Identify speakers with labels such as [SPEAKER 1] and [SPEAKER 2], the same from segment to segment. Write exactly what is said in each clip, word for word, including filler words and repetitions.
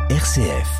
[SPEAKER 1] R C F.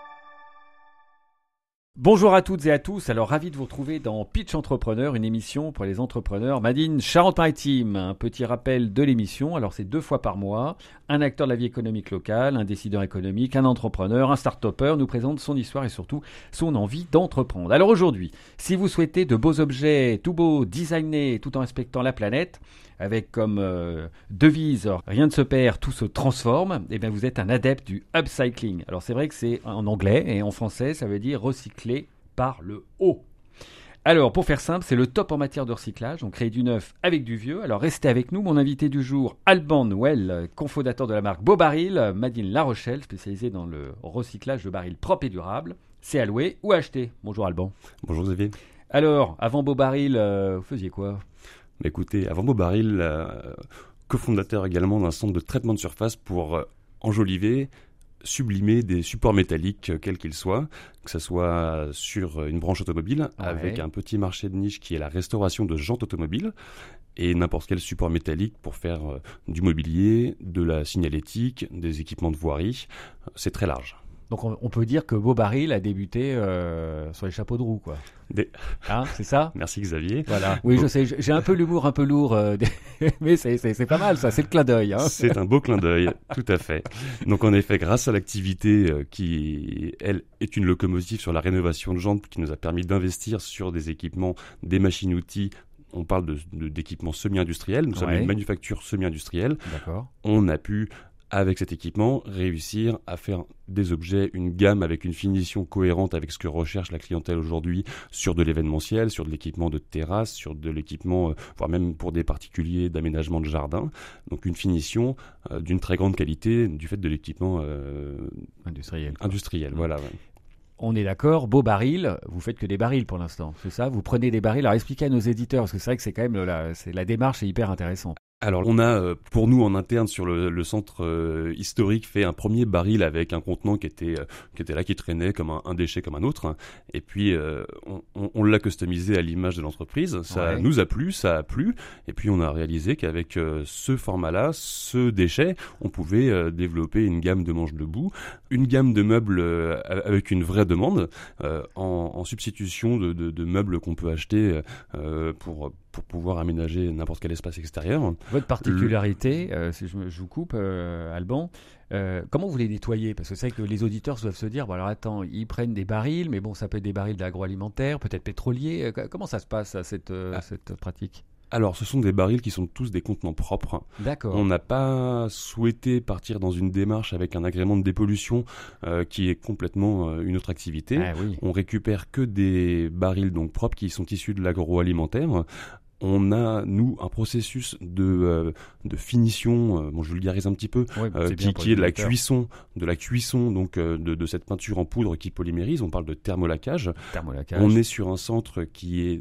[SPEAKER 2] Bonjour à toutes et à tous, alors ravi de vous retrouver dans Pitch Entrepreneur, une émission pour les entrepreneurs Made in Charente-Maritime. Un petit rappel de l'émission, alors c'est deux fois par mois, un acteur de la vie économique locale, un décideur économique, un entrepreneur, un start-upper nous présente son histoire et surtout son envie d'entreprendre. Alors aujourd'hui, si vous souhaitez de beaux objets, tout beaux, designés, tout en respectant la planète, avec comme euh, devise « rien ne se perd, tout se transforme », et bien vous êtes un adepte du upcycling. Alors c'est vrai que c'est en anglais et en français ça veut dire recycler par le haut. Alors pour faire simple, c'est le top en matière de recyclage, on crée du neuf avec du vieux. Alors restez avec nous, mon invité du jour, Alban Well, cofondateur de la marque Beau Baril, Made in La Rochelle, spécialisé dans le recyclage de barils propres et durables. C'est à louer ou à acheter. Bonjour Alban.
[SPEAKER 3] Bonjour Xavier.
[SPEAKER 2] Alors, avant Beau Baril, euh, vous faisiez quoi ?
[SPEAKER 3] Écoutez, avant Beau Baril, euh, cofondateur également d'un centre de traitement de surface pour euh, enjoliver, sublimer des supports métalliques, euh, quels qu'ils soient, que ce soit sur une branche automobile, ouais. avec un petit marché de niche qui est la restauration de jantes automobiles, et n'importe quel support métallique pour faire euh, du mobilier, de la signalétique, des équipements de voirie. Euh, c'est très large.
[SPEAKER 2] Donc on, on peut dire que Beau Baril a débuté euh, sur les chapeaux de roue, quoi.
[SPEAKER 3] Des...
[SPEAKER 2] Hein, c'est ça ?
[SPEAKER 3] Merci Xavier.
[SPEAKER 2] Voilà. Oui, je sais, j'ai un peu l'humour un peu lourd, euh, mais c'est, c'est, c'est pas mal ça, c'est le clin d'œil. Hein.
[SPEAKER 3] C'est un beau clin d'œil, tout à fait. Donc en effet, grâce à l'activité euh, qui, elle, est une locomotive sur la rénovation de jantes qui nous a permis d'investir sur des équipements, des machines-outils. On parle de, de, d'équipements semi-industriels, nous ouais. sommes une manufacture semi-industrielle.
[SPEAKER 2] D'accord.
[SPEAKER 3] On a pu... avec cet équipement, réussir à faire des objets, une gamme avec une finition cohérente avec ce que recherche la clientèle aujourd'hui sur de l'événementiel, sur de l'équipement de terrasse, sur de l'équipement, euh, voire même pour des particuliers d'aménagement de jardin. Donc une finition euh, d'une très grande qualité du fait de l'équipement euh,
[SPEAKER 2] industriel.
[SPEAKER 3] Industriel, mmh. voilà. Ouais.
[SPEAKER 2] On est d'accord, Beau Baril, vous faites que des barils pour l'instant, c'est ça ? Vous prenez des barils, alors expliquez à nos éditeurs, parce que c'est vrai que c'est quand même, la, c'est, la démarche est hyper intéressante.
[SPEAKER 3] Alors on a, pour nous en interne sur le, le centre euh, historique, fait un premier baril avec un contenant qui était, euh, qui était là, qui traînait comme un, un déchet comme un autre. Hein. Et puis euh, on, on, on l'a customisé à l'image de l'entreprise. Ça ouais. nous a plu, ça a plu. Et puis on a réalisé qu'avec euh, ce format-là, ce déchet, on pouvait euh, développer une gamme de manches debout, une gamme de meubles euh, avec une vraie demande, euh, en, en substitution de, de, de meubles qu'on peut acheter euh, pour... pour pouvoir aménager n'importe quel espace extérieur.
[SPEAKER 2] Votre particularité, Le... euh, si je, je vous coupe, euh, Alban, euh, comment vous les nettoyez ? Parce que c'est vrai que les auditeurs doivent se dire, bon alors attends, ils prennent des barils, mais bon, ça peut être des barils d'agroalimentaire, peut-être pétrolier. Euh, comment ça se passe, cette, euh, ah. cette pratique ?
[SPEAKER 3] Alors, ce sont des barils qui sont tous des contenants propres.
[SPEAKER 2] D'accord.
[SPEAKER 3] On n'a pas souhaité partir dans une démarche avec un agrément de dépollution euh, qui est complètement euh, une autre activité.
[SPEAKER 2] Ah, oui.
[SPEAKER 3] On récupère que des barils donc propres qui sont issus de l'agroalimentaire. On a, nous, un processus de, euh, de finition, euh, bon, je vulgarise un petit peu,
[SPEAKER 2] oui,
[SPEAKER 3] euh, qui, qui est de la cuisson, de la cuisson donc euh, de, de cette peinture en poudre qui polymérise. On parle de thermolacage.
[SPEAKER 2] Thermolacage.
[SPEAKER 3] On est sur un centre qui est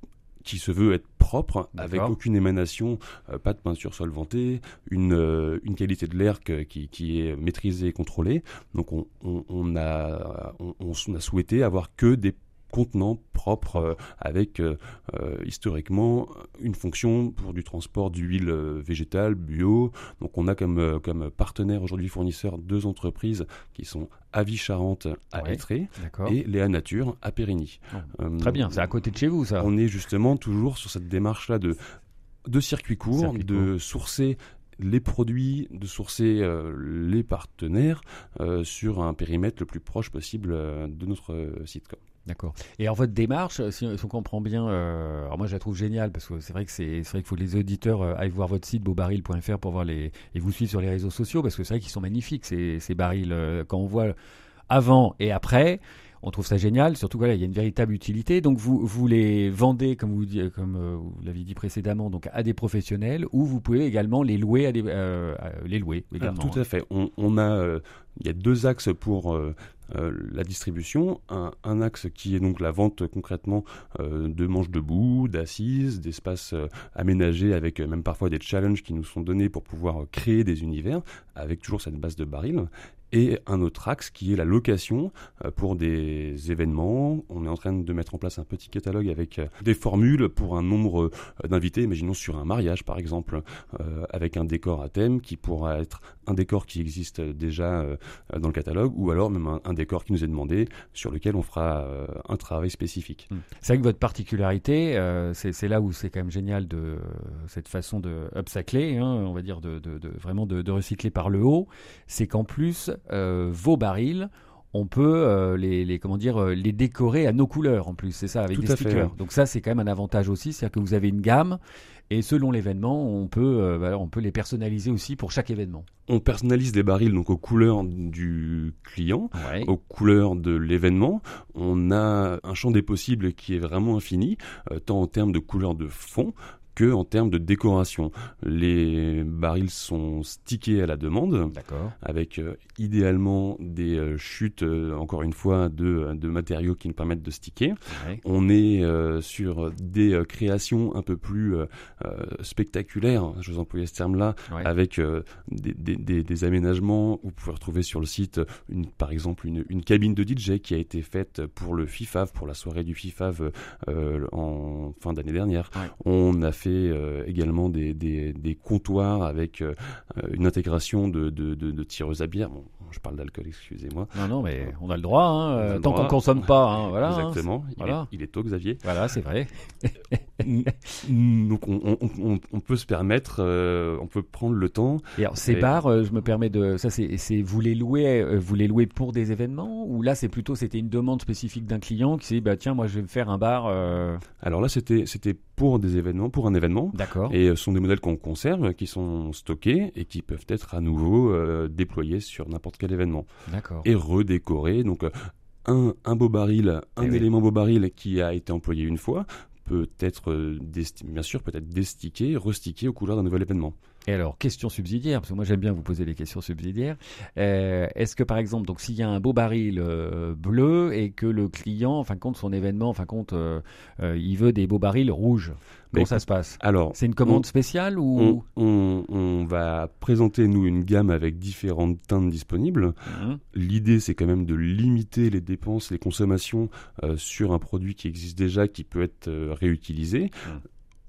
[SPEAKER 3] qui se veut être propre,
[SPEAKER 2] D'accord.
[SPEAKER 3] avec aucune émanation, euh, pas de peinture solvantée, une, euh, une qualité de l'air que, qui, qui est maîtrisée et contrôlée. Donc on, on, on, a, on, on a souhaité avoir que des contenants propres euh, avec euh, euh, historiquement une fonction pour du transport d'huile euh, végétale, bio. Donc on a comme, euh, comme partenaire aujourd'hui fournisseur deux entreprises qui sont Avis Charente à ouais, Étré et Léa Nature à Périgny.
[SPEAKER 2] Oh, euh, très bien, c'est à côté de chez vous ça.
[SPEAKER 3] On est justement toujours sur cette démarche-là de, de circuit court, circuit de court. sourcer les produits, de sourcer euh, les partenaires euh, sur un périmètre le plus proche possible euh, de notre euh, site. Quoi.
[SPEAKER 2] D'accord. Et alors votre démarche, si, si on comprend bien, euh, alors moi je la trouve géniale parce que c'est vrai que c'est, c'est vrai qu'il faut que les auditeurs euh, aillent voir votre site beau baril point f r pour voir les et vous suivre sur les réseaux sociaux parce que c'est vrai qu'ils sont magnifiques ces, ces barils. Euh, quand on voit avant et après, on trouve ça génial. Surtout voilà, il y a une véritable utilité. Donc vous vous les vendez comme vous comme euh, vous l'avez dit précédemment, donc à des professionnels ou vous pouvez également les louer à des euh, à les louer également.
[SPEAKER 3] Alors, tout à fait. On, on a euh, il y a deux axes pour euh, Euh, la distribution, un, un axe qui est donc la vente concrètement euh, de manches debout, d'assises, d'espaces euh, aménagés avec euh, même parfois des challenges qui nous sont donnés pour pouvoir euh, créer des univers avec toujours cette base de barils. Et un autre axe qui est la location euh, pour des événements. On est en train de mettre en place un petit catalogue avec euh, des formules pour un nombre euh, d'invités. Imaginons sur un mariage par exemple, euh, avec un décor à thème qui pourra être un décor qui existe déjà euh, dans le catalogue, ou alors même un, un décor qui nous est demandé, sur lequel on fera euh, un travail spécifique.
[SPEAKER 2] C'est vrai que votre particularité, euh, c'est, c'est là où c'est quand même génial de euh, cette façon de upcycler, hein, on va dire de, de, de vraiment de, de recycler par le haut, c'est qu'en plus euh, vos barils, on peut euh, les, les, comment dire, euh, les décorer à nos couleurs en plus, c'est ça, avec
[SPEAKER 3] Tout
[SPEAKER 2] des
[SPEAKER 3] à fait,
[SPEAKER 2] stickers.
[SPEAKER 3] ouais.
[SPEAKER 2] Donc ça, c'est quand même un avantage aussi, c'est-à-dire que vous avez une gamme et selon l'événement, on peut, euh, bah, on peut les personnaliser aussi pour chaque événement.
[SPEAKER 3] On personnalise les barils donc aux couleurs du client,
[SPEAKER 2] Ouais.
[SPEAKER 3] aux couleurs de l'événement. On a un champ des possibles qui est vraiment infini, euh, tant en termes de couleurs de fond que en termes de décoration. Les barils sont stickés à la demande,
[SPEAKER 2] D'accord.
[SPEAKER 3] avec euh, idéalement des euh, chutes, euh, encore une fois, de, de matériaux qui nous permettent de sticker.
[SPEAKER 2] Ouais.
[SPEAKER 3] On est euh, sur des euh, créations un peu plus euh, euh, spectaculaires, je vous emploie ce terme-là,
[SPEAKER 2] Ouais.
[SPEAKER 3] avec euh, des, des, des, des aménagements. Vous pouvez retrouver sur le site, une, par exemple, une, une cabine de D J qui a été faite pour le FIFAV, pour la soirée du FIFAV euh, en fin d'année dernière.
[SPEAKER 2] Ouais.
[SPEAKER 3] On a fait euh, également des, des, des comptoirs avec euh, une intégration de, de, de, de tireuses à bière. Bon, je parle d'alcool, excusez-moi.
[SPEAKER 2] Non, non, mais on a le droit, hein,
[SPEAKER 3] On a
[SPEAKER 2] euh,
[SPEAKER 3] le
[SPEAKER 2] tant
[SPEAKER 3] droit.
[SPEAKER 2] qu'on consomme pas, hein, voilà. hein,
[SPEAKER 3] Exactement.
[SPEAKER 2] c'est-
[SPEAKER 3] Il,
[SPEAKER 2] voilà.
[SPEAKER 3] est, il est tôt, Xavier.
[SPEAKER 2] Voilà, c'est vrai.
[SPEAKER 3] Donc on, on, on, on peut se permettre, euh, on peut prendre le temps.
[SPEAKER 2] Et alors, ces
[SPEAKER 3] Et-
[SPEAKER 2] bars, euh, je me permets de, ça c'est, c'est vous les louez, euh, vous les louez pour des événements ou là c'est plutôt c'était une demande spécifique d'un client qui s'est dit bah tiens moi je vais me faire un bar. euh,
[SPEAKER 3] Alors là, c'était c'était pour des événements, pour un événement.
[SPEAKER 2] D'accord.
[SPEAKER 3] Et euh, ce sont des modèles qu'on conserve, qui sont stockés et qui peuvent être à nouveau euh, déployés sur n'importe quel événement
[SPEAKER 2] D'accord.
[SPEAKER 3] et redécorés. Donc euh, un, un beau baril, un
[SPEAKER 2] Eh oui.
[SPEAKER 3] élément beau baril qui a été employé une fois peut être euh, desti- bien sûr peut être destiqué, restiqué aux couleurs d'un nouvel événement.
[SPEAKER 2] Et alors, question subsidiaire, parce que moi j'aime bien vous poser les questions subsidiaires. Euh, est-ce que par exemple, donc s'il y a un beau baril euh, bleu et que le client, en fin de compte, son événement, en fin de compte, euh, euh, il veut des beaux barils rouges, comment
[SPEAKER 3] écoute,
[SPEAKER 2] ça se passe?
[SPEAKER 3] Alors,
[SPEAKER 2] C'est une commande spéciale ou
[SPEAKER 3] on, on, on va présenter nous une gamme avec différentes teintes disponibles.
[SPEAKER 2] Mhm.
[SPEAKER 3] L'idée, c'est quand même de limiter les dépenses, les consommations euh, sur un produit qui existe déjà, qui peut être euh, réutilisé.
[SPEAKER 2] Mm.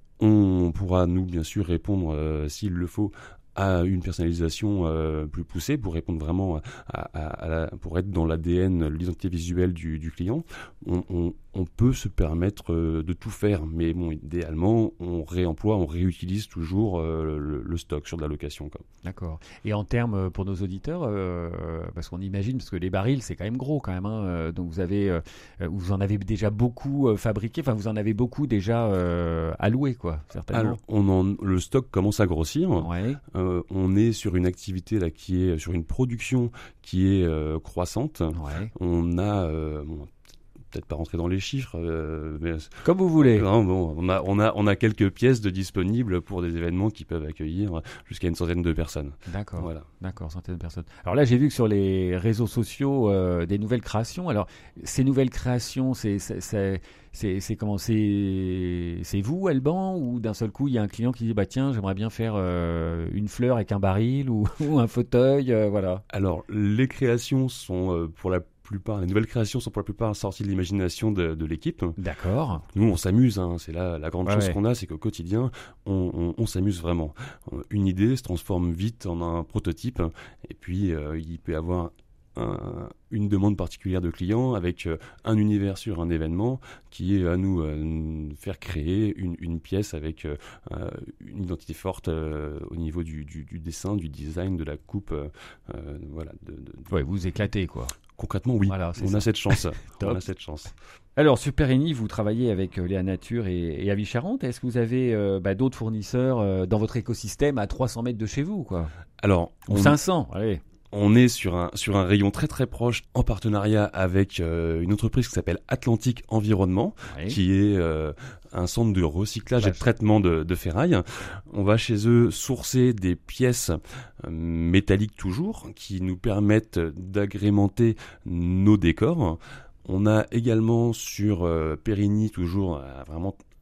[SPEAKER 3] On pourra, nous, bien sûr, répondre, euh, s'il le faut, à une personnalisation euh, plus poussée pour répondre vraiment à, à, à la, pour être dans l'A D N, l'identité visuelle du, du client. On, on, on peut se permettre euh, de tout faire, mais bon, idéalement, on réemploie, on réutilise toujours euh, le, le stock sur de la location, quoi.
[SPEAKER 2] D'accord. Et en termes euh, pour nos auditeurs, euh, parce qu'on imagine, parce que les barils c'est quand même gros quand même, hein, euh, donc vous avez, euh, vous en avez déjà beaucoup euh, fabriqué, enfin vous en avez beaucoup déjà euh, alloué quoi, certainement.
[SPEAKER 3] Alors, on en, le stock commence à grossir.
[SPEAKER 2] Ouais.
[SPEAKER 3] Euh, on est sur une activité là qui est sur une production qui est euh, croissante.
[SPEAKER 2] Ouais.
[SPEAKER 3] On a euh, bon, peut-être pas rentrer dans les chiffres, euh, mais
[SPEAKER 2] Comme vous voulez.
[SPEAKER 3] non, bon, on a on a on a quelques pièces de disponibles pour des événements qui peuvent accueillir jusqu'à une centaine de personnes.
[SPEAKER 2] D'accord.
[SPEAKER 3] Voilà.
[SPEAKER 2] D'accord, centaines de personnes. Alors là, j'ai vu que sur les réseaux sociaux, euh, des nouvelles créations. Alors, ces nouvelles créations, c'est, c'est, c'est, c'est, c'est comment c'est, c'est vous, Alban, ou d'un seul coup, il y a un client qui dit, bah tiens, j'aimerais bien faire euh, une fleur avec un baril ou, ou un fauteuil, euh, voilà.
[SPEAKER 3] Alors les créations sont euh, pour la plupart, les nouvelles créations sont pour la plupart sorties de l'imagination de, de l'équipe.
[SPEAKER 2] D'accord.
[SPEAKER 3] Nous, on s'amuse, hein. C'est là la grande
[SPEAKER 2] Ouais,
[SPEAKER 3] chance
[SPEAKER 2] ouais.
[SPEAKER 3] qu'on a, c'est qu'au quotidien, on, on, on s'amuse vraiment. Euh, Une idée se transforme vite en un prototype, et puis euh, il peut y avoir un- une demande particulière de client avec euh, un univers sur un événement qui est à nous euh, faire créer une, une pièce avec euh, euh, une identité forte euh, au niveau du, du, du dessin, du design, de la coupe. euh, euh, voilà. De, de- de-
[SPEAKER 2] Ouais, vous éclatez, quoi.
[SPEAKER 3] Concrètement, oui.
[SPEAKER 2] Voilà, c'est
[SPEAKER 3] on
[SPEAKER 2] ça.
[SPEAKER 3] a cette chance.
[SPEAKER 2] Top.
[SPEAKER 3] on a cette chance.
[SPEAKER 2] Alors, Super Eni, vous travaillez avec euh, Léa Nature et, et Avis Charente. Est-ce que vous avez euh, bah, d'autres fournisseurs euh, dans votre écosystème à trois cents mètres de chez vous, quoi?
[SPEAKER 3] Alors,
[SPEAKER 2] Ou
[SPEAKER 3] on,
[SPEAKER 2] cinq cents, allez.
[SPEAKER 3] on est sur un, sur un rayon très très proche en partenariat avec euh, une entreprise qui s'appelle Atlantique Environnement,
[SPEAKER 2] Ouais.
[SPEAKER 3] qui est euh, un centre de recyclage et
[SPEAKER 2] Ouais.
[SPEAKER 3] de traitement de, de ferraille. On va chez eux sourcer des pièces euh, métalliques toujours, qui nous permettent d'agrémenter nos décors. On a également sur euh, Périgny toujours euh, vraiment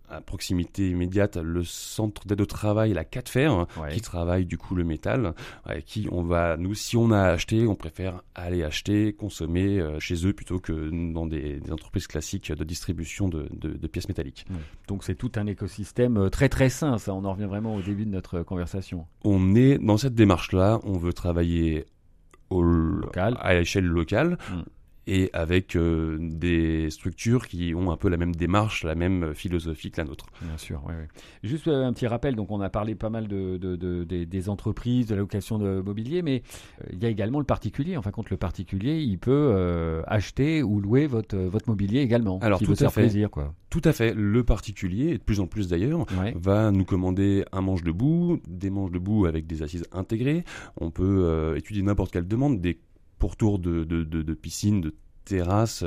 [SPEAKER 3] à proximité immédiate le centre d'aide au travail, la Catfer,
[SPEAKER 2] ouais.
[SPEAKER 3] qui travaille du coup le métal, avec qui on va, nous, si on a acheté, on préfère aller acheter, consommer euh, chez eux plutôt que dans des, des entreprises classiques de distribution de, de, de pièces métalliques.
[SPEAKER 2] Ouais. Donc c'est tout un écosystème très très sain, ça. On en revient vraiment au début de notre conversation.
[SPEAKER 3] On est dans cette démarche-là, on veut travailler au
[SPEAKER 2] local,
[SPEAKER 3] à l'échelle locale.
[SPEAKER 2] Mmh.
[SPEAKER 3] Et avec euh, des structures qui ont un peu la même démarche, la même philosophie que la nôtre.
[SPEAKER 2] Bien sûr, oui. oui. Juste euh, un petit rappel, donc on a parlé pas mal de, de, de, de, des entreprises, de la location de mobilier, mais euh, il y a également le particulier. En fin de compte, le particulier, il peut euh, acheter ou louer votre, votre mobilier également.
[SPEAKER 3] Alors,
[SPEAKER 2] qui
[SPEAKER 3] tout
[SPEAKER 2] veut
[SPEAKER 3] à
[SPEAKER 2] faire
[SPEAKER 3] fait.
[SPEAKER 2] plaisir, quoi.
[SPEAKER 3] Tout à fait. Le particulier, et de plus en plus d'ailleurs,
[SPEAKER 2] ouais.
[SPEAKER 3] va nous commander un manche debout, des manches debout avec des assises intégrées. On peut euh, étudier n'importe quelle demande, des pourtours de, de, de, de piscine, de terrasses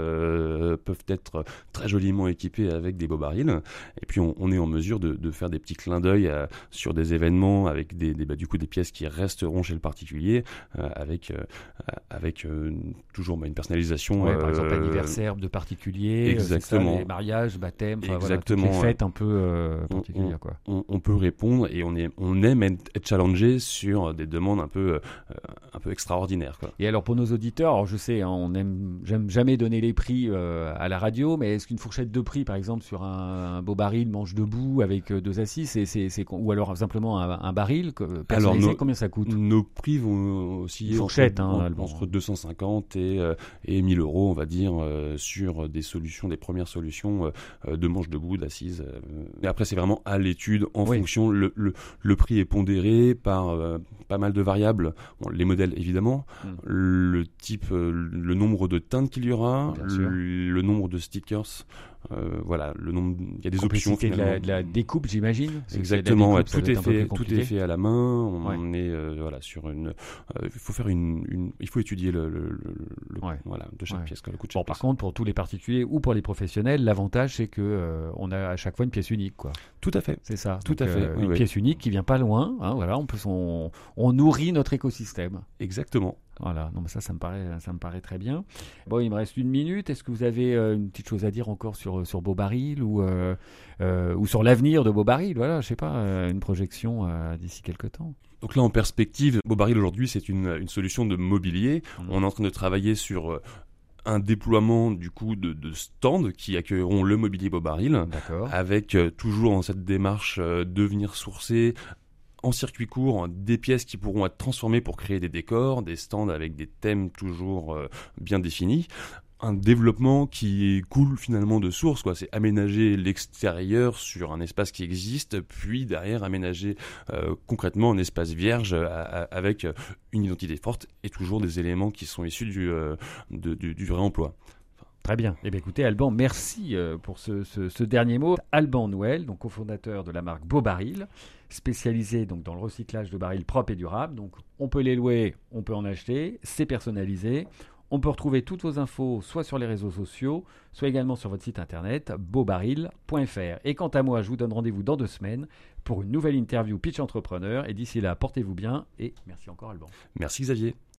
[SPEAKER 3] euh, peuvent être très joliment équipées avec des beaux barils, et puis on, on est en mesure de, de faire des petits clins d'œil euh, sur des événements avec des, des, bah, du coup des pièces qui resteront chez le particulier euh, avec, euh, avec euh, toujours bah, une personnalisation.
[SPEAKER 2] Ouais,
[SPEAKER 3] euh,
[SPEAKER 2] par exemple, anniversaire de particulier,
[SPEAKER 3] exactement.
[SPEAKER 2] Ça, les mariages, baptêmes,
[SPEAKER 3] exactement.
[SPEAKER 2] Voilà, toutes les fêtes un peu euh, particulières.
[SPEAKER 3] On,
[SPEAKER 2] quoi.
[SPEAKER 3] On, on peut répondre et on, est, on aime être challengé sur des demandes un peu, euh, un peu extraordinaires. Quoi.
[SPEAKER 2] Et alors pour nos auditeurs, alors je sais, hein, on aime J'aime jamais donner les prix euh, à la radio, mais est-ce qu'une fourchette de prix, par exemple, sur un, un beau baril manche debout avec euh, deux assises, c'est, c'est, c'est, ou alors simplement un, un baril personnalisé, alors nos, combien ça coûte ?
[SPEAKER 3] Nos prix vont osciller
[SPEAKER 2] fourchette,
[SPEAKER 3] entre,
[SPEAKER 2] hein,
[SPEAKER 3] en, entre deux cent cinquante et, euh, et mille euros, on va dire, euh, sur des solutions, des premières solutions euh, de manche debout, d'assises. Euh, mais après, c'est vraiment à l'étude, en oui. fonction. Le, le, le prix est pondéré par euh, pas mal de variables. Bon, les modèles, évidemment, mmh. le type, euh, le nombre de teintes qu'il y aura, le, le nombre de stickers, euh, voilà, le nombre, il y a des options finalement.
[SPEAKER 2] De la, de la découpe, j'imagine.
[SPEAKER 3] Exactement, découpe, ouais, tout est fait, tout est fait à la main. On, ouais. on est euh, voilà sur une, il euh, faut faire une, une, il faut étudier le, le, le
[SPEAKER 2] ouais.
[SPEAKER 3] voilà de chaque
[SPEAKER 2] ouais.
[SPEAKER 3] pièce, quoi, le coût de
[SPEAKER 2] bon,
[SPEAKER 3] chaque
[SPEAKER 2] par
[SPEAKER 3] pièce.
[SPEAKER 2] contre, pour tous les particuliers ou pour les professionnels, l'avantage c'est que euh, on a à chaque fois une pièce unique, quoi.
[SPEAKER 3] Tout à fait.
[SPEAKER 2] C'est ça.
[SPEAKER 3] Tout
[SPEAKER 2] Donc,
[SPEAKER 3] à fait.
[SPEAKER 2] Euh,
[SPEAKER 3] oui,
[SPEAKER 2] une
[SPEAKER 3] oui.
[SPEAKER 2] pièce unique qui vient pas loin. Hein, voilà, on peut, on, on nourrit notre écosystème.
[SPEAKER 3] Exactement.
[SPEAKER 2] Voilà, non mais ça, ça me paraît, ça me paraît très bien. Bon, il me reste une minute. Est-ce que vous avez euh, une petite chose à dire encore sur sur Beaubaril ou euh, euh, ou sur l'avenir de Beaubaril ? Voilà, je sais pas, euh, une projection euh, d'ici quelques temps.
[SPEAKER 3] Donc là, en perspective, Beaubaril aujourd'hui, c'est une une solution de mobilier. Mmh. On est en train de travailler sur euh, un déploiement du coup de, de stands qui accueilleront le mobilier Beaubaril, avec euh, toujours dans cette démarche euh, de venir sourcer en circuit court des pièces qui pourront être transformées pour créer des décors, des stands avec des thèmes toujours euh, bien définis. Un développement qui coule finalement de source, quoi. C'est aménager l'extérieur sur un espace qui existe, puis derrière aménager euh, concrètement un espace vierge à, à, avec une identité forte et toujours des éléments qui sont issus du, euh, de, du, du réemploi.
[SPEAKER 2] Très bien. Eh bien, écoutez, Alban, merci euh, pour ce, ce, ce dernier mot. Alban Nouel, donc cofondateur de la marque Beaubaril, spécialisé donc dans le recyclage de barils propres et durables. Donc, on peut les louer, on peut en acheter, c'est personnalisé. On peut retrouver toutes vos infos soit sur les réseaux sociaux, soit également sur votre site internet beaubaril point f r. Et quant à moi, je vous donne rendez-vous dans deux semaines pour une nouvelle interview Pitch Entrepreneur. Et d'ici là, portez-vous bien et merci encore Alban.
[SPEAKER 3] Merci Xavier.